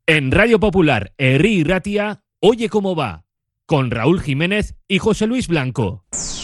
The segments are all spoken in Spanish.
En Radio Popular, Herri y Ratia, Oye Cómo Va, con Raúl Jiménez y José Luis Blanco.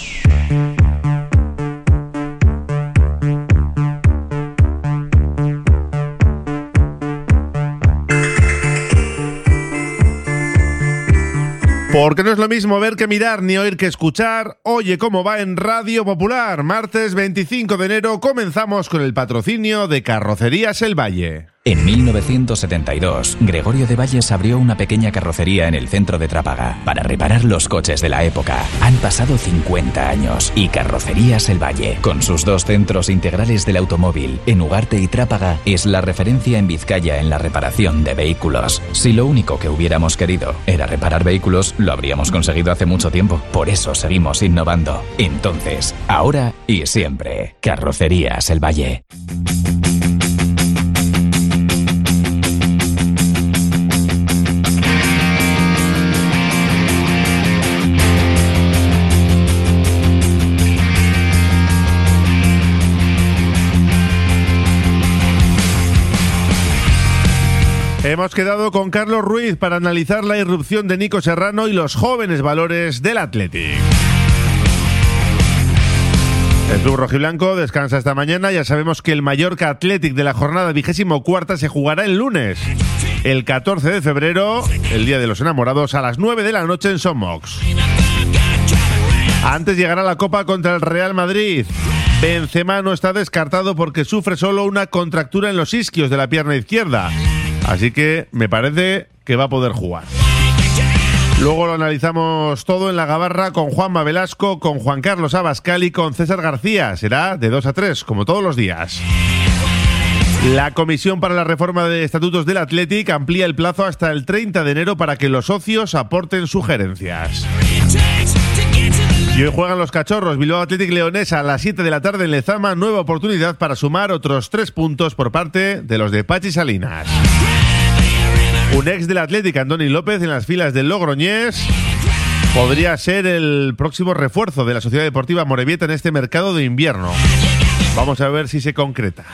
Porque no es lo mismo ver que mirar ni oír que escuchar. Oye Cómo Va en Radio Popular. Martes 25 de enero comenzamos con el patrocinio de Carrocerías El Valle. En 1972, Gregorio de Valles abrió una pequeña carrocería en el centro de Trápaga para reparar los coches de la época. Han pasado 50 años y Carrocerías El Valle, con sus 2 centros integrales del automóvil, en Ugarte y Trápaga, es la referencia en Vizcaya en la reparación de vehículos. Si lo único que hubiéramos querido era reparar vehículos, lo habríamos conseguido hace mucho tiempo. Por eso seguimos innovando. Entonces, ahora y siempre, Carrocerías El Valle. Hemos quedado con Carlos Ruiz para analizar la irrupción de Nico Serrano y los jóvenes valores del Athletic. El club rojiblanco descansa esta mañana. Ya sabemos que el Mallorca Athletic de la jornada 24ª se jugará el lunes, el 14 de febrero, el Día de los Enamorados, a las 9 de la noche en Son Mox. Antes llegará la Copa contra el Real Madrid. Benzema no está descartado porque sufre solo una contractura en los isquios de la pierna izquierda. Así que me parece que va a poder jugar. Luego lo analizamos todo en la Gabarra con Juanma Velasco, con Juan Carlos Abascal y con César García. Será de 2 a 3, como todos los días. La Comisión para la Reforma de Estatutos del Athletic amplía el plazo hasta el 30 de enero para que los socios aporten sugerencias. Y hoy juegan los cachorros. Bilbao Athletic Leonesa a las 7 de la tarde en Lezama. Nueva oportunidad para sumar otros 3 puntos por parte de los de Pachi Salinas. Un ex del Athletic, Andoni López, en las filas del Logroñés, podría ser el próximo refuerzo de la Sociedad Deportiva Morevieta en este mercado de invierno. Vamos a ver si se concreta.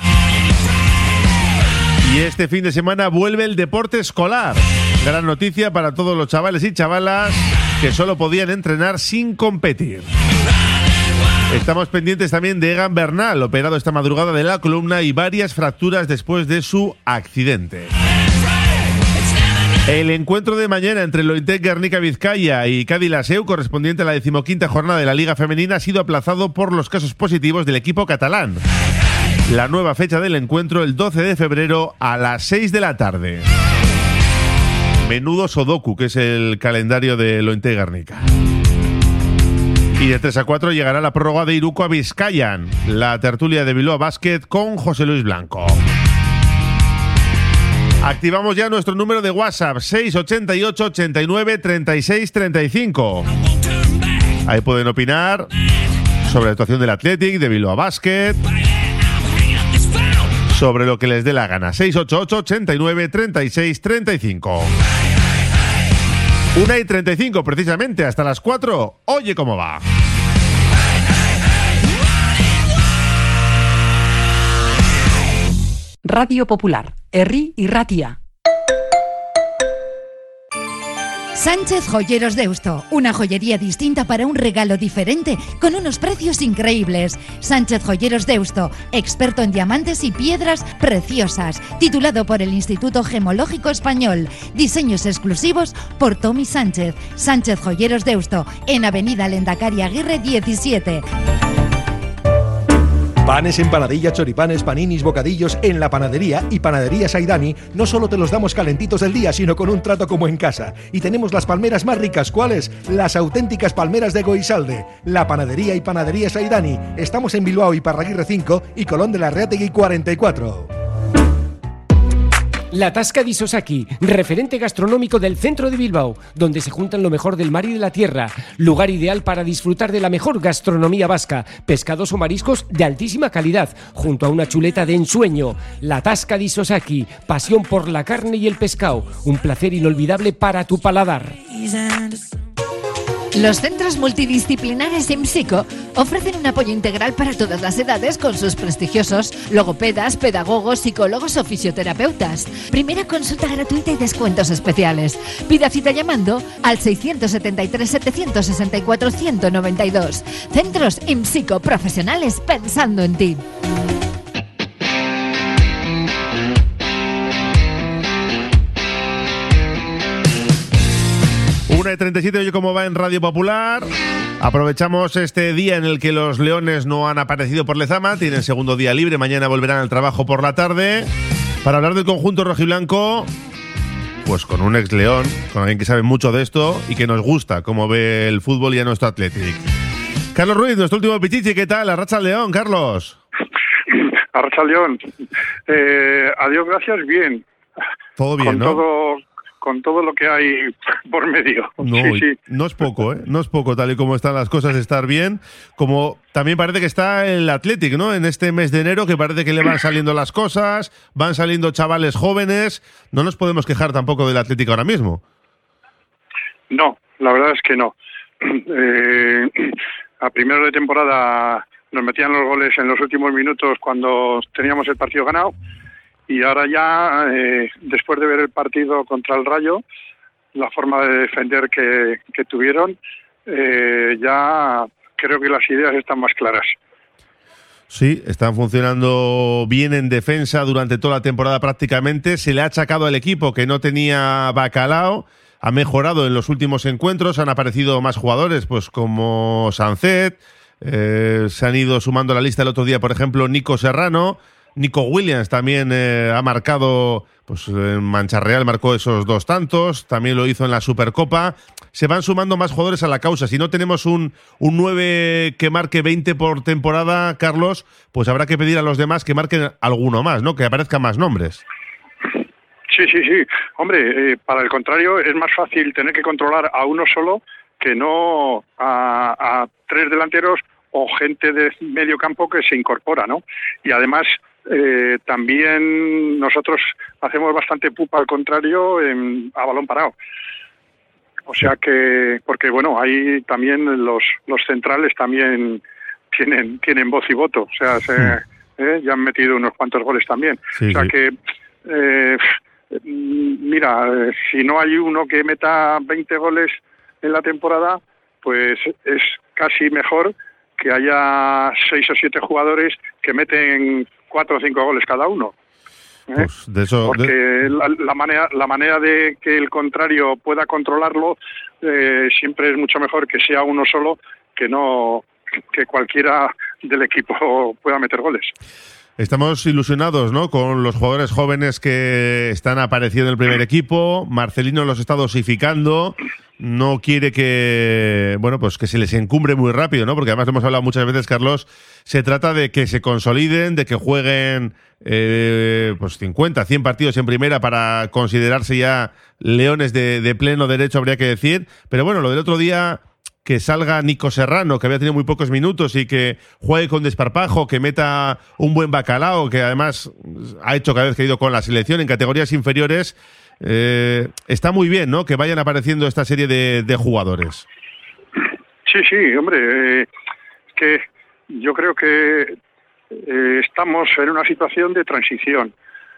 Y este fin de semana vuelve el deporte escolar. Gran noticia para todos los chavales y chavalas que solo podían entrenar sin competir. Estamos pendientes también de Egan Bernal, operado esta madrugada de la columna y varias fracturas después de su accidente. El encuentro de mañana entre el Ointec Guernica Vizcaya y Cádiz Laseu, correspondiente a la 15ª jornada de la Liga Femenina, ha sido aplazado por los casos positivos del equipo catalán. La nueva fecha del encuentro, el 12 de febrero a las 6 de la tarde. Menudo Sudoku, que es el calendario del Ointec Guernica. Y de 3 a 4 llegará la prórroga de Iruko a Vizcayan, la tertulia de Bilbao Basket con José Luis Blanco. Activamos ya nuestro número de WhatsApp, 688 89 36 35. Ahí pueden opinar sobre la situación del Athletic, de Bilbao Basket, sobre lo que les dé la gana. 688 89 36 35. 1:35 precisamente, hasta las 4. Oye Cómo Va. Radio Popular, Herri y Ratia. Sánchez Joyeros Deusto, una joyería distinta para un regalo diferente, con unos precios increíbles. Sánchez Joyeros Deusto, experto en diamantes y piedras preciosas, titulado por el Instituto Gemológico Español. Diseños exclusivos por Tommy Sánchez. Sánchez Joyeros Deusto, en Avenida Lendakari Aguirre 17. Panes, empanadillas, choripanes, paninis, bocadillos en la panadería y Panadería Saidani. No solo te los damos calentitos del día, sino con un trato como en casa. Y tenemos las palmeras más ricas. ¿Cuáles? Las auténticas palmeras de Goisalde. La panadería y Panadería Saidani. Estamos en Bilbao y Parraguirre 5 y Colón de la Reategui 44. La Tasca di Sosaki, referente gastronómico del centro de Bilbao, donde se juntan lo mejor del mar y de la tierra. Lugar ideal para disfrutar de la mejor gastronomía vasca, pescados o mariscos de altísima calidad, junto a una chuleta de ensueño. La Tasca di Sosaki, pasión por la carne y el pescado, un placer inolvidable para tu paladar. Los centros multidisciplinares IMSICO ofrecen un apoyo integral para todas las edades con sus prestigiosos logopedas, pedagogos, psicólogos o fisioterapeutas. Primera consulta gratuita y descuentos especiales. Pida cita llamando al 673-764-192. Centros IMSICO, profesionales pensando en ti. 1:37, oye cómo va en Radio Popular. Aprovechamos este día en el que los leones no han aparecido por Lezama, tienen segundo día libre, mañana volverán al trabajo por la tarde, para hablar del conjunto rojiblanco, pues con un ex león, con alguien que sabe mucho de esto y que nos gusta cómo ve el fútbol y a nuestro Athletic. Carlos Ruiz, nuestro último pichichi, ¿qué tal? Arracha al León, Carlos. Arracha al León. Adiós, gracias, bien. Todo bien, con ¿no? Con todo lo que hay por medio. No, sí. No es poco, ¿eh? No es poco, tal y como están las cosas, estar bien. Como también parece que está el Athletic, ¿no? En este mes de enero, que parece que le van saliendo las cosas, van saliendo chavales jóvenes. No nos podemos quejar tampoco del Athletic ahora mismo. No, la verdad es que no. A primero de temporada nos metían los goles en los últimos minutos cuando teníamos el partido ganado. Y ahora ya, después de ver el partido contra el Rayo, la forma de defender que tuvieron, ya creo que las ideas están más claras. Sí, están funcionando bien en defensa durante toda la temporada prácticamente. Se le ha achacado al equipo que no tenía Bacalao. Ha mejorado en los últimos encuentros. Han aparecido más jugadores, pues como Sancet. Se han ido sumando a la lista el otro día, por ejemplo, Nico Serrano. Nico Williams también ha marcado, pues en Mancha Real marcó esos 2 tantos, también lo hizo en la Supercopa. Se van sumando más jugadores a la causa. Si no tenemos un 9 que marque 20 por temporada, Carlos, pues habrá que pedir a los demás que marquen alguno más, ¿no? Que aparezcan más nombres. Sí. Hombre, para el contrario, es más fácil tener que controlar a uno solo que no a 3 delanteros o gente de medio campo que se incorpora, ¿no? Y además, también nosotros hacemos bastante pupa al contrario a balón parado. O sea que, porque bueno, ahí también los centrales también tienen voz y voto. O sea, ya han metido unos cuantos goles también. Sí, o sea que, mira, si no hay uno que meta 20 goles en la temporada, pues es casi mejor que haya 6 o 7 jugadores que meten 4 o 5 goles cada uno. Pues de eso, porque la manera de que el contrario pueda controlarlo siempre es mucho mejor que sea uno solo que cualquiera del equipo pueda meter goles. Estamos ilusionados, ¿no? Con los jugadores jóvenes que están apareciendo en el primer equipo. Marcelino los está dosificando. No quiere que, bueno, pues que se les encumbre muy rápido, ¿no? Porque además lo hemos hablado muchas veces, Carlos, se trata de que se consoliden, de que jueguen pues 50, 100 partidos en primera para considerarse ya leones de pleno derecho, habría que decir. Pero bueno, lo del otro día, que salga Nico Serrano, que había tenido muy pocos minutos y que juegue con desparpajo, que meta un buen Bacalao, que además ha hecho cada vez que ha ido con la selección en categorías inferiores. Está muy bien, ¿no? Que vayan apareciendo esta serie de jugadores. Sí, hombre, que yo creo que estamos en una situación de transición.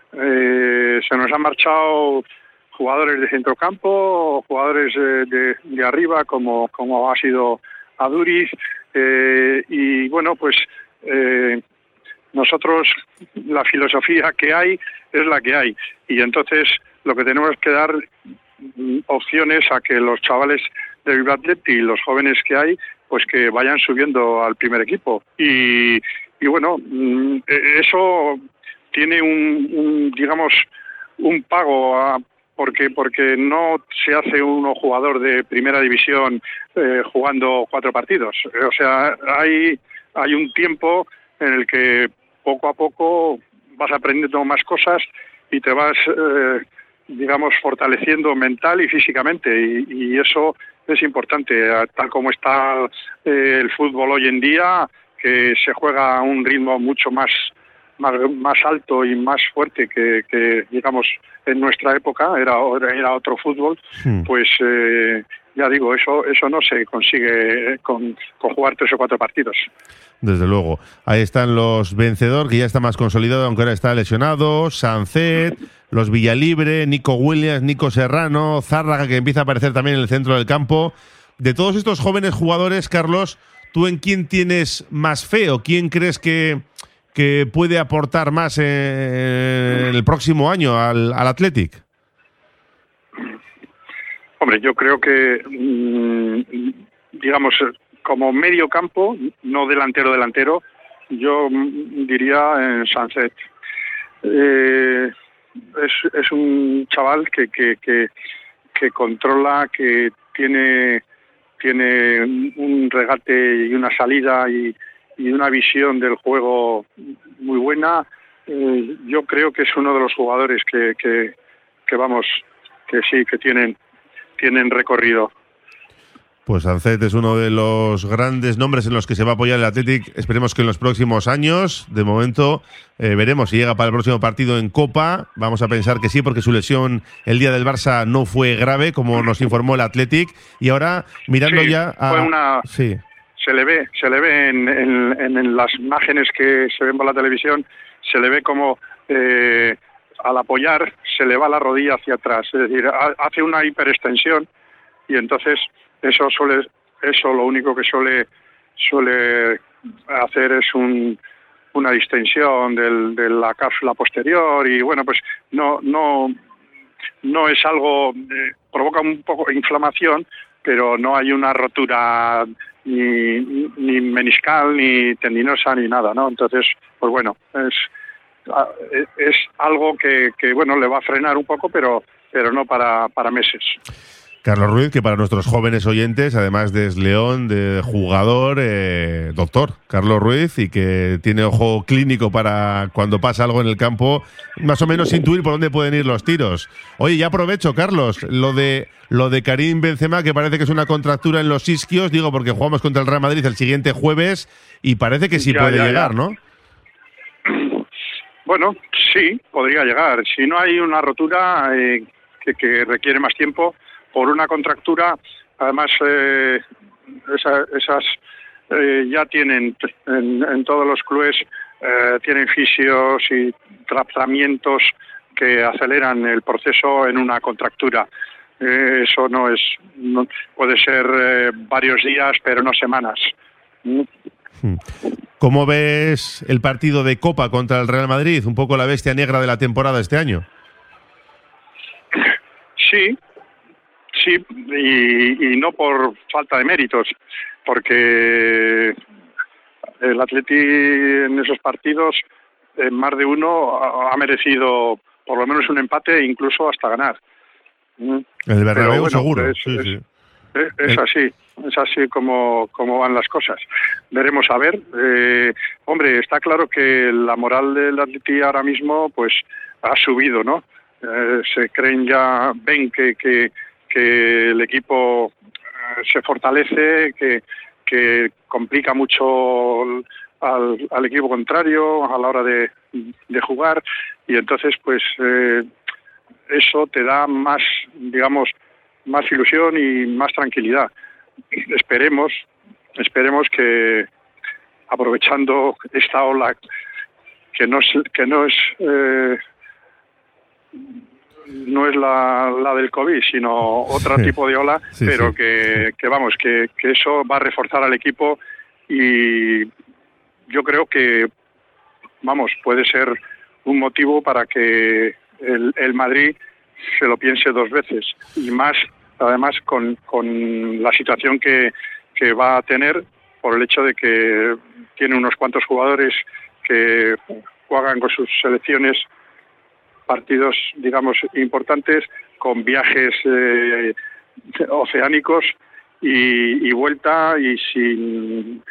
Se nos han marchado jugadores de centrocampo, jugadores de arriba, como ha sido Aduriz, y bueno, pues nosotros la filosofía que hay es la que hay, y entonces lo que tenemos es que dar opciones a que los chavales de Bilbao Athletic y los jóvenes que hay, pues que vayan subiendo al primer equipo. Y bueno, eso tiene digamos, un pago porque no se hace uno jugador de primera división jugando 4 partidos. O sea, hay un tiempo en el que poco a poco vas aprendiendo más cosas y te vas digamos, fortaleciendo mental y físicamente, y eso es importante, tal como está el fútbol hoy en día, que se juega a un ritmo mucho más alto y más fuerte que digamos, en nuestra época era otro fútbol, pues ya digo, eso no se consigue con jugar 3 o 4 partidos. Desde luego. Ahí están los vencedor, que ya está más consolidado, aunque ahora está lesionado, Sancet, los Villalibre, Nico Williams, Nico Serrano, Zárraga, que empieza a aparecer también en el centro del campo. De todos estos jóvenes jugadores, Carlos, ¿tú en quién tienes más fe o quién crees que puede aportar más en el próximo año al Athletic? Hombre, yo creo que, digamos, como medio campo, no delantero, yo diría Sancet. Es un chaval que controla, que tiene un regate y una salida y una visión del juego muy buena. Yo creo que es uno de los jugadores que sí, que tienen recorrido. Pues Sancet es uno de los grandes nombres en los que se va a apoyar el Athletic. Esperemos que en los próximos años, de momento, veremos si llega para el próximo partido en Copa. Vamos a pensar que sí, porque su lesión el día del Barça no fue grave, como nos informó el Athletic. Y ahora, mirando ya a... Sí. Se le ve en las imágenes que se ven por la televisión, se le ve como al apoyar se le va la rodilla hacia atrás, es decir, hace una hiperextensión y entonces eso lo único que suele hacer es una distensión de la cápsula posterior y bueno, pues no es algo, provoca un poco de inflamación, pero no hay una rotura ni meniscal, ni tendinosa, ni nada, ¿no? Entonces, pues bueno, es algo que bueno, le va a frenar un poco, pero no para meses. Carlos Ruiz, que para nuestros jóvenes oyentes, además de León, de jugador, doctor Carlos Ruiz, y que tiene ojo clínico para cuando pasa algo en el campo, más o menos intuir por dónde pueden ir los tiros. Oye, ya aprovecho, Carlos, lo de Karim Benzema, que parece que es una contractura en los isquios, digo porque jugamos contra el Real Madrid el siguiente jueves, y parece que sí puede llegar, ¿no? Bueno, sí, podría llegar. Si no hay una rotura que requiere más tiempo, por una contractura, además esas ya tienen en todos los clubes, tienen fisios y tratamientos que aceleran el proceso en una contractura. Eso no puede ser varios días, pero no semanas. ¿Cómo ves el partido de Copa contra el Real Madrid? Un poco la bestia negra de la temporada este año. Sí, y no por falta de méritos, porque el Atleti en esos partidos, en más de uno, ha merecido por lo menos un empate e incluso hasta ganar. El Bernabéu, bueno, seguro. Es así como van las cosas. Veremos a ver. Hombre, está claro que la moral del Atleti ahora mismo pues ha subido, ¿no? Se creen ya, ven que el equipo se fortalece, que complica mucho al equipo contrario a la hora de jugar, y entonces pues eso te da más, digamos, más ilusión y más tranquilidad. Esperemos que, aprovechando esta ola que no es la del COVID, sino otro tipo de ola, pero que eso va a reforzar al equipo, y yo creo que puede ser un motivo para que el Madrid se lo piense dos veces, y más además con la situación que va a tener por el hecho de que tiene unos cuantos jugadores que juegan con sus selecciones partidos, digamos, importantes, con viajes oceánicos y vuelta, y sin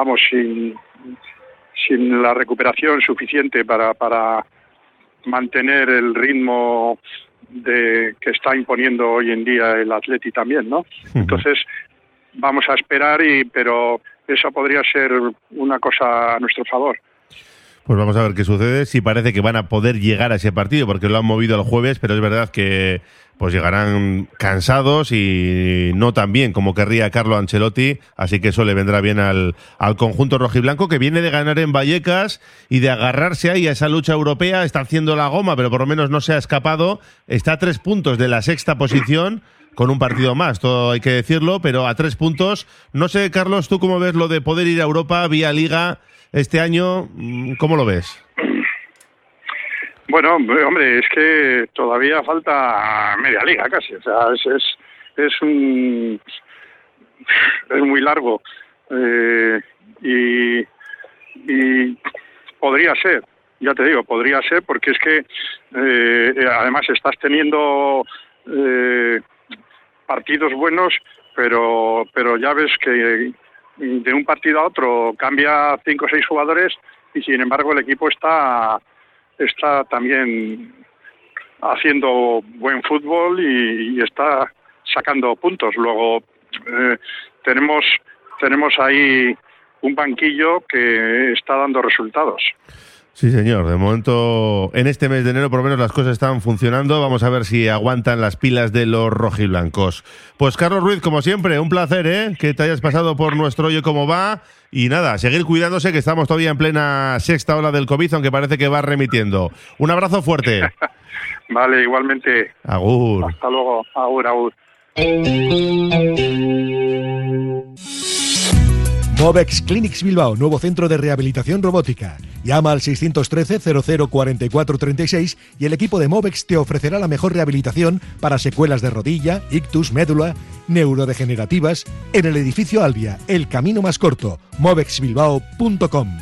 la recuperación suficiente para mantener el ritmo que está imponiendo hoy en día el Atleti también, ¿no? Entonces vamos a esperar, pero eso podría ser una cosa a nuestro favor. Pues vamos a ver qué sucede. Sí, parece que van a poder llegar a ese partido porque lo han movido al jueves, pero es verdad que pues llegarán cansados y no tan bien como querría Carlo Ancelotti, así que eso le vendrá bien al conjunto rojiblanco, que viene de ganar en Vallecas y de agarrarse ahí a esa lucha europea. Está haciendo la goma, pero por lo menos no se ha escapado. Está a 3 puntos de la 6ª posición, con un partido más, todo hay que decirlo, pero a 3 puntos. No sé, Carlos, ¿tú cómo ves lo de poder ir a Europa vía Liga este año? ¿Cómo lo ves? Bueno, hombre, es que todavía falta media liga casi, o sea, es muy largo y podría ser, ya te digo, podría ser, porque es que además estás teniendo partidos buenos, pero ya ves que de un partido a otro cambia 5 o 6 jugadores y sin embargo el equipo está también haciendo buen fútbol y está sacando puntos. Luego tenemos ahí un banquillo que está dando resultados. Sí, señor. De momento, en este mes de enero, por lo menos las cosas están funcionando. Vamos a ver si aguantan las pilas de los rojiblancos. Pues Carlos Ruiz, como siempre, un placer, que te hayas pasado por nuestro Oye Cómo Va. Y nada, seguir cuidándose, que estamos todavía en plena 6ª ola del COVID, aunque parece que va remitiendo. Un abrazo fuerte. Vale, igualmente. Agur. Hasta luego. Agur. Movex Clinics Bilbao, nuevo centro de rehabilitación robótica. Llama al 613 00 44 36 y el equipo de Movex te ofrecerá la mejor rehabilitación para secuelas de rodilla, ictus, médula, neurodegenerativas en el edificio Albia, el camino más corto, movexbilbao.com.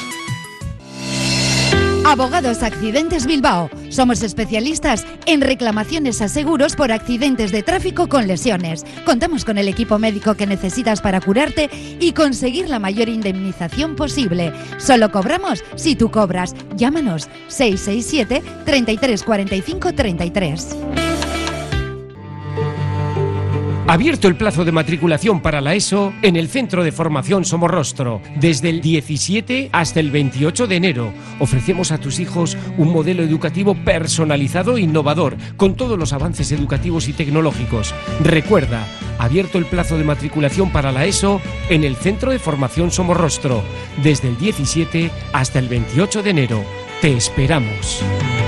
Abogados Accidentes Bilbao. Somos especialistas en reclamaciones a seguros por accidentes de tráfico con lesiones. Contamos con el equipo médico que necesitas para curarte y conseguir la mayor indemnización posible. Solo cobramos si tú cobras. Llámanos 667 33 45 33. Abierto el plazo de matriculación para la ESO en el Centro de Formación Somorrostro. Desde el 17 hasta el 28 de enero ofrecemos a tus hijos un modelo educativo personalizado e innovador, con todos los avances educativos y tecnológicos. Recuerda, abierto el plazo de matriculación para la ESO en el Centro de Formación Somorrostro. Desde el 17 hasta el 28 de enero. Te esperamos.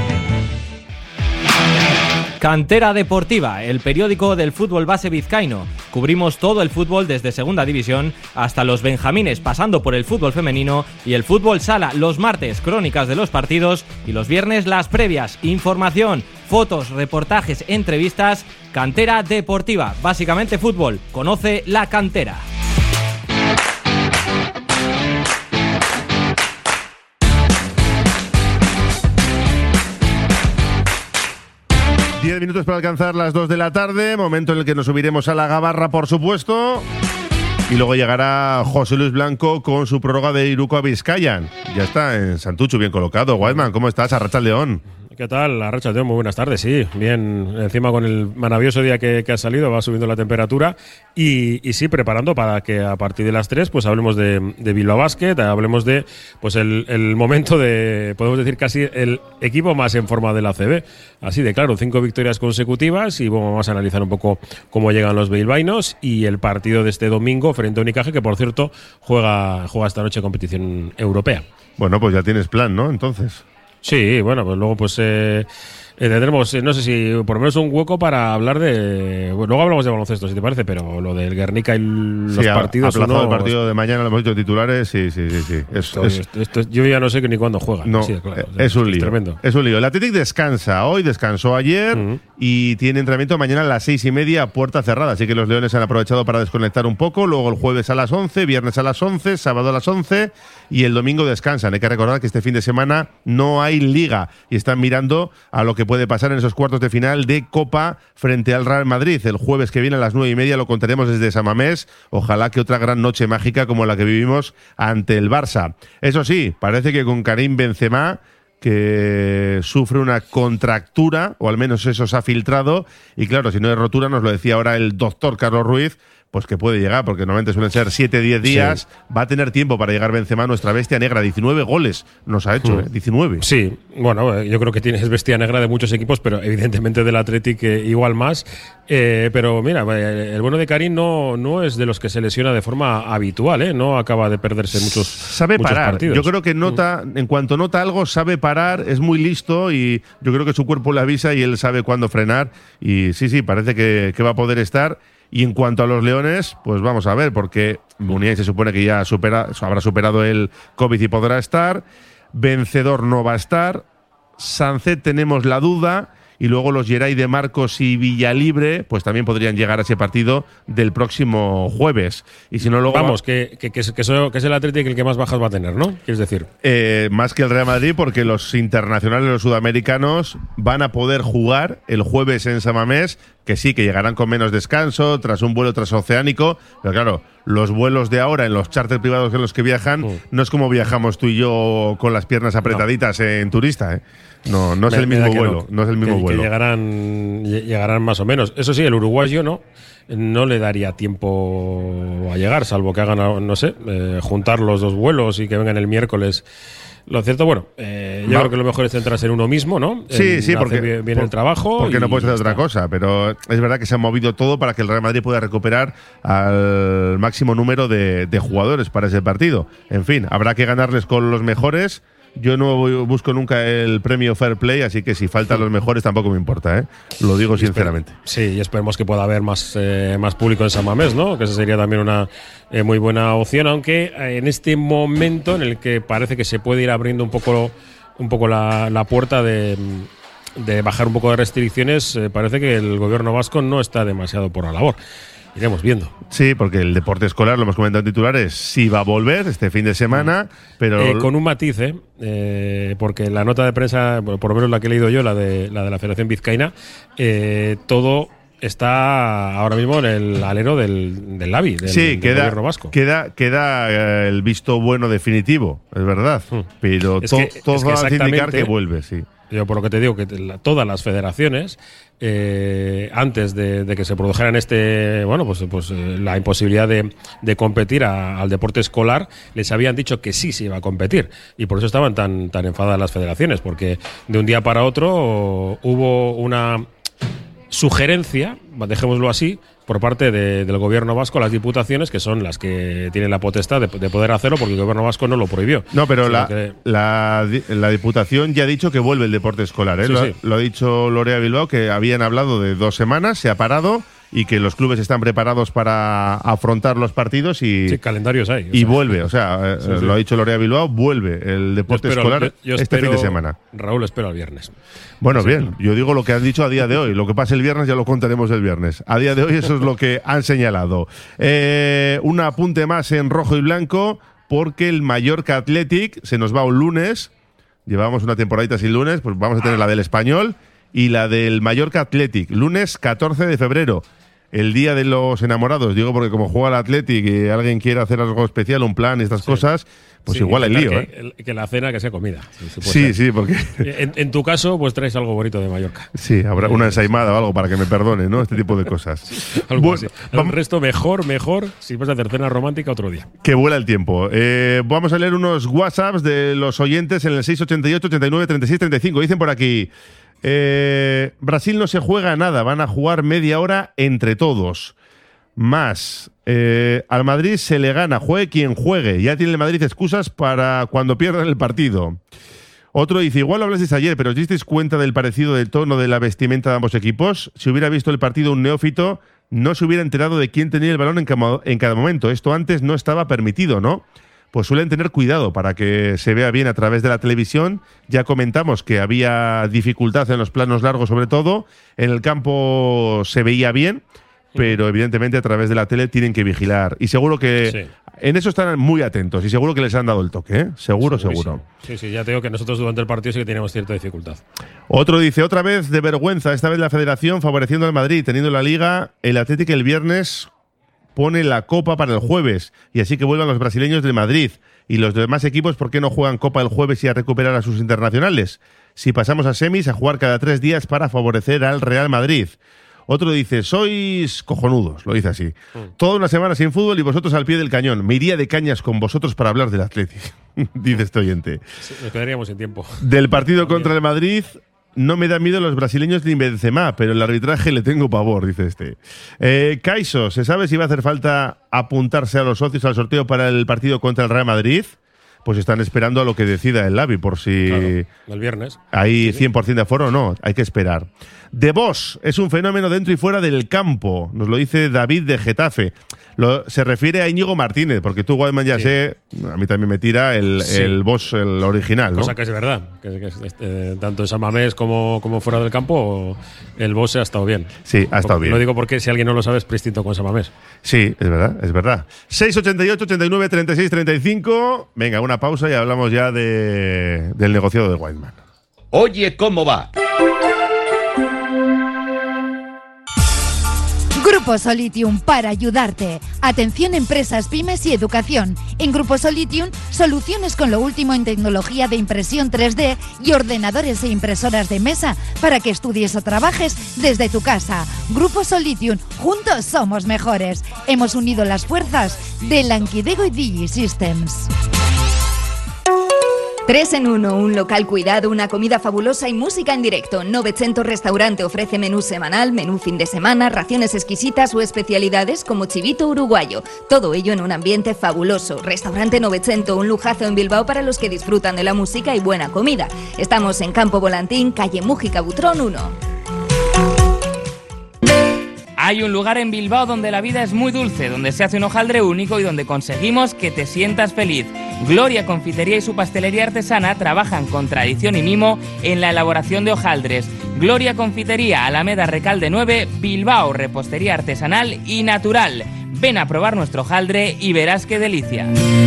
Cantera Deportiva, el periódico del fútbol base vizcaíno. Cubrimos todo el fútbol desde segunda división hasta los benjamines, pasando por el fútbol femenino y el fútbol sala. Los martes, crónicas de los partidos y los viernes, las previas. Información, fotos, reportajes, entrevistas. Cantera Deportiva, básicamente fútbol. Conoce la cantera. 10 minutos para alcanzar las 2 de la tarde, momento en el que nos subiremos a la gabarra, por supuesto. Y luego llegará José Luis Blanco con su prórroga de Iruko a Vizcayan. Ya está en Santucho, bien colocado. Whiteman, ¿cómo estás? Arratsaldeon. ¿Qué tal? Arratsaldeon, muy buenas tardes, sí. Bien, encima con el maravilloso día que ha salido, va subiendo la temperatura y sí, preparando para que a partir de las 3 pues hablemos de Bilbao Basket, hablemos de pues el momento de, podemos decir casi el equipo más en forma de la ACB. Así de claro, 5 victorias consecutivas y bueno, vamos a analizar un poco cómo llegan los bilbaínos y el partido de este domingo frente a Unicaja, que por cierto juega esta noche competición europea. Bueno, pues ya tienes plan, ¿no? Entonces. Sí, bueno, pues luego pues tendremos, no sé si por lo menos un hueco para hablar de... Bueno, luego hablamos de baloncesto, si te parece, pero lo del Guernica y los partidos... aplazado el partido de mañana, lo hemos dicho titulares, sí. Esto, yo ya no sé ni cuándo juegan. No, sí, claro, es un lío. Tremendo. Es un lío. El Athletic descansa hoy, descansó ayer y tiene entrenamiento mañana a las 6:30 a puerta cerrada. Así que los Leones han aprovechado para desconectar un poco. Luego el jueves a las 11, viernes a las 11, sábado a las 11 y el domingo descansan. Hay que recordar que este fin de semana no hay liga y están mirando a lo que puede pasar en esos cuartos de final de Copa frente al Real Madrid. El jueves que viene a las 9:30 lo contaremos desde San Mamés. Ojalá que otra gran noche mágica como la que vivimos ante el Barça. Eso sí, parece que con Karim Benzema, que sufre una contractura, o al menos eso se ha filtrado, y claro, si no es rotura, nos lo decía ahora el doctor Carlos Ruiz, pues que puede llegar, porque normalmente suelen ser 7-10 días. Sí. Va a tener tiempo para llegar Benzema, nuestra bestia negra. 19 goles nos ha hecho, 19. Sí, bueno, yo creo que es bestia negra de muchos equipos, pero evidentemente del Athletic igual más. Pero mira, el bueno de Karim no es de los que se lesiona de forma habitual, no acaba de perderse muchos parar. Partidos. Yo creo que en cuanto nota algo, sabe parar, es muy listo y yo creo que su cuerpo le avisa y él sabe cuándo frenar. Y sí, parece que va a poder estar. Y en cuanto a los Leones, pues vamos a ver, porque Muniain se supone que ya habrá superado el COVID y podrá estar. Vencedor no va a estar. Sancet tenemos la duda. Y luego los Geray de Marcos y Villalibre, pues también podrían llegar a ese partido del próximo jueves. Y si no, luego. Vamos, que es el Atlético el que más bajas va a tener, ¿no? ¿Quieres decir? Más que el Real Madrid, porque los internacionales, los sudamericanos, van a poder jugar el jueves en San Mamés, que sí, que llegarán con menos descanso, tras un vuelo transoceánico. Pero claro, los vuelos de ahora en los charters privados en los que viajan, no es como viajamos tú y yo con las piernas apretaditas en turista, ¿eh? No es el mismo vuelo. No es el mismo vuelo. Que llegarán más o menos. Eso sí, el uruguayo no le daría tiempo a llegar, salvo que hagan, no sé, juntar los dos vuelos y que vengan el miércoles. Lo cierto, yo creo que lo mejor es centrarse en uno mismo, ¿no? Sí, porque viene el trabajo. Porque no puedes hacer otra cosa, pero es verdad que se ha movido todo para que el Real Madrid pueda recuperar al máximo número de jugadores para ese partido. En fin, habrá que ganarles con los mejores. Yo no busco nunca el premio Fair Play, así que si faltan los mejores tampoco me importa, ¿eh? Lo digo sinceramente. Sí, y esperemos que pueda haber más público en San Mamés, ¿no? Que esa sería también una muy buena opción, aunque en este momento en el que parece que se puede ir abriendo un poco la puerta de bajar un poco de restricciones, parece que el gobierno vasco no está demasiado por la labor. Iremos viendo. Sí, porque el deporte escolar, lo hemos comentado en titulares, sí va a volver este fin de semana, pero con un matiz, porque la nota de prensa, por lo menos la que he leído yo, la de la Federación Vizcaína, todo está ahora mismo en el alero del LABI, del gobierno vasco. Queda el visto bueno definitivo, es verdad, pero todo va a indicar que vuelve, sí. Yo por lo que te digo, que todas las federaciones, antes de que se produjeran la imposibilidad de competir al deporte escolar, les habían dicho que sí se iba a competir. Y por eso estaban tan enfadadas las federaciones, porque de un día para otro hubo una sugerencia, dejémoslo así, por parte del gobierno vasco, las diputaciones, que son las que tienen la potestad de poder hacerlo, porque el gobierno vasco no lo prohibió. No, pero la diputación ya ha dicho que vuelve el deporte escolar, ¿eh? Sí. Lo ha dicho Lorea Bilbao, que habían hablado de 2 semanas, se ha parado y que los clubes están preparados para afrontar los partidos y calendarios hay. Y vuelve, lo ha dicho Lorea Bilbao, vuelve el deporte escolar este fin de semana. Raúl, espero el viernes. Bueno, bien, yo digo lo que han dicho a día de hoy. Lo que pase el viernes ya lo contaremos el viernes. A día de hoy eso es lo que han señalado. Un apunte más en rojo y blanco, porque el Mallorca Athletic se nos va un lunes. Llevamos una temporadita sin lunes, pues vamos a tener la del Español y la del Mallorca Athletic, lunes 14 de febrero. El día de los enamorados, digo porque como juega el Athletic y alguien quiere hacer algo especial, un plan, estas cosas, pues igual el lío. Que la cena que sea comida. Sí, porque en tu caso, pues traes algo bonito de Mallorca. Sí, habrá una ensaimada o algo para que me perdone, ¿no? Este tipo de cosas. El resto mejor, si vas a hacer cena romántica otro día. Que vuela el tiempo. Vamos a leer unos WhatsApps de los oyentes en el 688 89 36 35. Dicen por aquí: Brasil no se juega nada, van a jugar media hora entre todos. Más, al Madrid se le gana, juegue quien juegue. Ya tiene el Madrid excusas para cuando pierdan el partido. Otro dice: igual lo hablasteis ayer, pero ¿os disteis cuenta del parecido del tono de la vestimenta de ambos equipos? Si hubiera visto el partido un neófito, no se hubiera enterado de quién tenía el balón en cada momento. Esto antes no estaba permitido, ¿no? Pues suelen tener cuidado para que se vea bien a través de la televisión. Ya comentamos que había dificultad en los planos largos, sobre todo. En el campo se veía bien, pero evidentemente a través de la tele tienen que vigilar. Y seguro que en eso están muy atentos y seguro que les han dado el toque, ¿eh? Seguro. Sí, ya te digo que nosotros durante el partido sí que teníamos cierta dificultad. Otro dice: otra vez de vergüenza, esta vez la Federación favoreciendo al Madrid, teniendo la Liga, el Atlético el viernes pone la Copa para el jueves y así que vuelvan los brasileños del Madrid. Y los demás equipos, ¿por qué no juegan Copa el jueves y a recuperar a sus internacionales? Si pasamos a semis, a jugar cada 3 días para favorecer al Real Madrid. Otro dice, sois cojonudos, lo dice así. Toda una semana sin fútbol y vosotros al pie del cañón. Me iría de cañas con vosotros para hablar del Athletic, dice este oyente. Sí, nos quedaríamos sin tiempo. Del partido contra el Madrid, no me da miedo los brasileños ni Benzema, pero el arbitraje le tengo pavor, dice este. Caiso, ¿se sabe si va a hacer falta apuntarse a los socios al sorteo para el partido contra el Real Madrid? Pues están esperando a lo que decida el Lavi, por si el viernes hay 100% de aforo o no, hay que esperar. De Bosch es un fenómeno dentro y fuera del campo, nos lo dice David de Getafe. Se refiere a Íñigo Martínez, porque tú, Guadman, ya sé, a mí también me tira el Bosch, el original, ¿no? Cosa que es verdad, que tanto en San Mamés como fuera del campo, el Bosch ha estado bien. Sí, ha estado bien. Lo digo porque si alguien no lo sabe es prestinto con San Mamés. Sí, es verdad, es verdad. 688, 89, 36, 35. Venga, una pausa y hablamos ya del negociado de Guadman. Oye, ¿cómo va? Grupo Solitium para ayudarte. Atención empresas, pymes y educación. En Grupo Solitium, soluciones con lo último en tecnología de impresión 3D y ordenadores e impresoras de mesa para que estudies o trabajes desde tu casa. Grupo Solitium, juntos somos mejores. Hemos unido las fuerzas de Lankidego y DigiSystems. 3 en 1, un local cuidado, una comida fabulosa y música en directo. 900 Restaurante ofrece menú semanal, menú fin de semana, raciones exquisitas o especialidades como chivito uruguayo. Todo ello en un ambiente fabuloso. Restaurante 900, un lujazo en Bilbao para los que disfrutan de la música y buena comida. Estamos en Campo Volantín, calle Mújica Butrón 1. Hay un lugar en Bilbao donde la vida es muy dulce, donde se hace un hojaldre único y donde conseguimos que te sientas feliz. Gloria Confitería y su pastelería artesana trabajan con tradición y mimo en la elaboración de hojaldres. Gloria Confitería, Alameda Recalde 9, Bilbao, repostería artesanal y natural. Ven a probar nuestro hojaldre y verás qué delicia.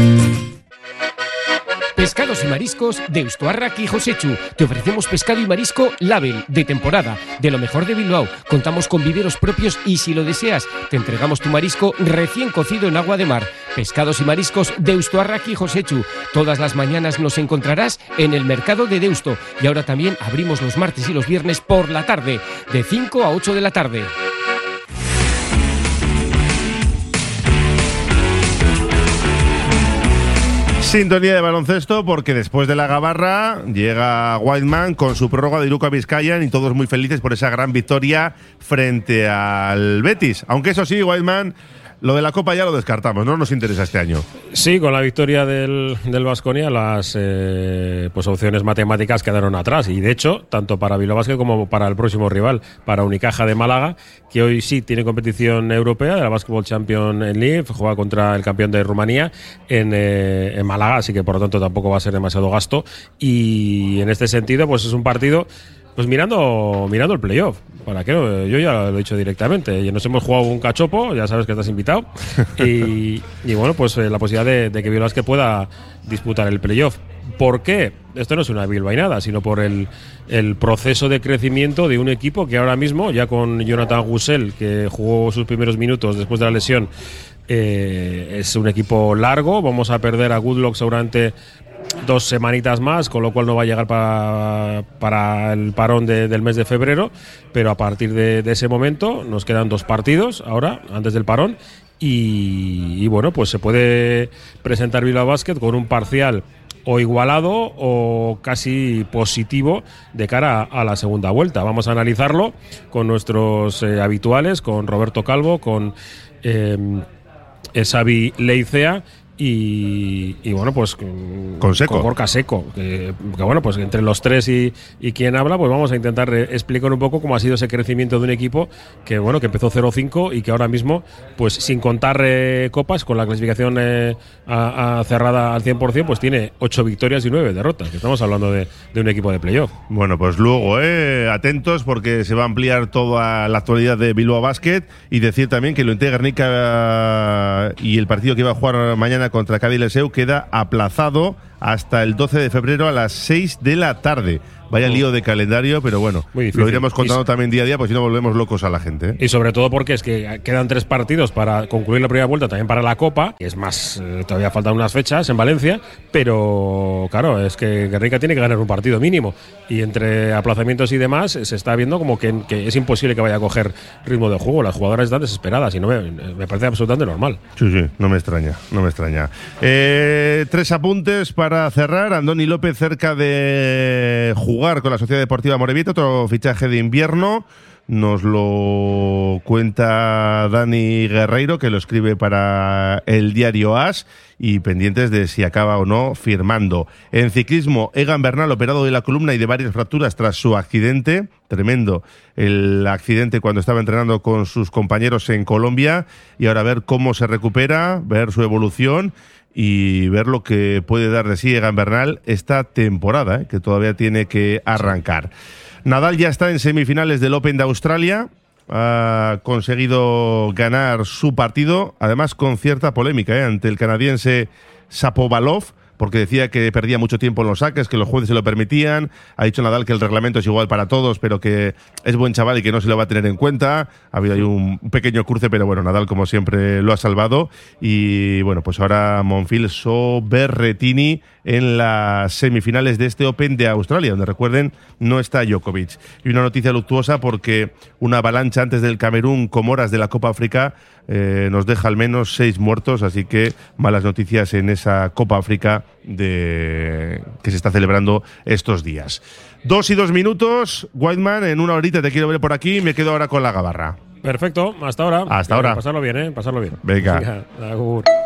Pescados y mariscos Deusto Arraki y Josechu. Te ofrecemos pescado y marisco Label, de temporada, de lo mejor de Bilbao. Contamos con viveros propios y si lo deseas, te entregamos tu marisco recién cocido en agua de mar. Pescados y mariscos Deusto Arraki y Josechu. Todas las mañanas nos encontrarás en el mercado de Deusto. Y ahora también abrimos los martes y los viernes por la tarde, de 5 a 8 de la tarde. Sintonía de baloncesto, porque después de la gabarra llega Whiteman con su prórroga de Iruka Vizcayan y todos muy felices por esa gran victoria frente al Betis. Aunque eso sí, Whiteman, lo de la Copa ya lo descartamos, no nos interesa este año. Sí, con la victoria del Baskonia las pues opciones matemáticas quedaron atrás y de hecho, tanto para Bilbao Basket como para el próximo rival, para Unicaja de Málaga, que hoy sí tiene competición europea de la Basketball Champions League, juega contra el campeón de Rumanía en Málaga, así que por lo tanto tampoco va a ser demasiado gasto y en este sentido pues es un partido pues mirando el playoff. ¿Para qué? Yo ya lo he dicho directamente. Nos hemos jugado un cachopo, ya sabes que estás invitado. y bueno, pues la posibilidad de que Bilbao Basket pueda disputar el playoff. ¿Por qué? Esto no es una bilbainada, sino por el proceso de crecimiento de un equipo que ahora mismo, ya con Jonathan Gusel, que jugó sus primeros minutos después de la lesión, es un equipo largo. Vamos a perder a Goodluck seguramente 2 semanitas más, con lo cual no va a llegar para el parón del mes de febrero, pero a partir de ese momento nos quedan 2 partidos ahora, antes del parón, y bueno, pues se puede presentar Bilbao Basket con un parcial o igualado o casi positivo de cara a la segunda vuelta. Vamos a analizarlo con nuestros habituales, con Roberto Calvo, con Xavi Leicea y bueno, pues con Seco, con Gorka Seco, que bueno, pues entre los tres y quien habla, pues vamos a intentar explicar un poco cómo ha sido ese crecimiento de un equipo que bueno, que empezó 0-5 y que ahora mismo, pues sin contar copas, con la clasificación cerrada al 100%, pues tiene 8 victorias y 9 derrotas, que estamos hablando de un equipo de playoff. Bueno, pues luego atentos, porque se va a ampliar toda la actualidad de Bilbao Basket, y decir también que lo Inter Guernica y el partido que iba a jugar mañana contra Cádiz Leseu queda aplazado hasta el 12 de febrero a las 6 de la tarde. Vaya lío de calendario, pero bueno, lo iremos contando también día a día, pues si no volvemos locos a la gente, ¿eh? Y sobre todo porque es que quedan 3 partidos para concluir la primera vuelta, también para la Copa, y es más, todavía faltan unas fechas en Valencia, pero claro, es que Guernica tiene que ganar un partido mínimo, y entre aplazamientos y demás se está viendo como que es imposible que vaya a coger ritmo de juego. Las jugadoras están desesperadas y no me parece absolutamente normal. Sí, no me extraña. 3 apuntes para cerrar. Andoni López cerca de jugar con la Sociedad Deportiva Morevieta, otro fichaje de invierno. Nos lo cuenta Dani Guerreiro, que lo escribe para el diario AS, y pendientes de si acaba o no firmando. En ciclismo, Egan Bernal, operado de la columna y de varias fracturas tras su accidente. Tremendo el accidente cuando estaba entrenando con sus compañeros en Colombia, y ahora ver cómo se recupera, ver su evolución y ver lo que puede dar de sí Egan Bernal esta temporada, que todavía tiene que arrancar. Nadal ya está en semifinales del Open de Australia, ha conseguido ganar su partido, además con cierta polémica, ante el canadiense Shapovalov, porque decía que perdía mucho tiempo en los saques, que los jueces se lo permitían. Ha dicho Nadal que el reglamento es igual para todos, pero que es buen chaval y que no se lo va a tener en cuenta. Ha habido ahí un pequeño cruce, pero bueno, Nadal como siempre lo ha salvado. Y bueno, pues ahora Monfils Berrettini en las semifinales de este Open de Australia, donde recuerden no está Djokovic. Y una noticia luctuosa porque una avalancha antes del Camerún Comoras de la Copa África nos deja al menos 6 muertos, así que malas noticias en esa Copa África que se está celebrando estos días. 2 y 2 minutos, Whiteman, en una horita te quiero ver por aquí, me quedo ahora con la gabarra. Perfecto, hasta ahora. Hasta ahora. Pasarlo bien, pasarlo bien. Venga. Agur.